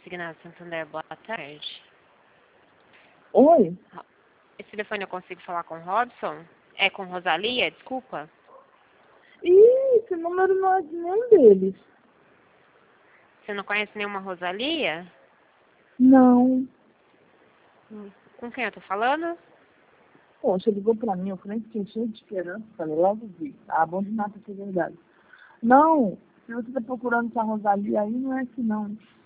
Consignado Santander, boa tarde. Oi? Esse telefone eu consigo falar com o Robson? É com Rosalia, desculpa? Ih, esse número não é de nenhum deles. Você não conhece nenhuma Rosalia? Não. Com quem eu tô falando? Poxa, ligou pra mim, eu falei que tinha cheio de esperança, falei, logo vi. Ah, bom demais pra ser verdade. Não, se você tá procurando essa Rosalia aí, não é assim não.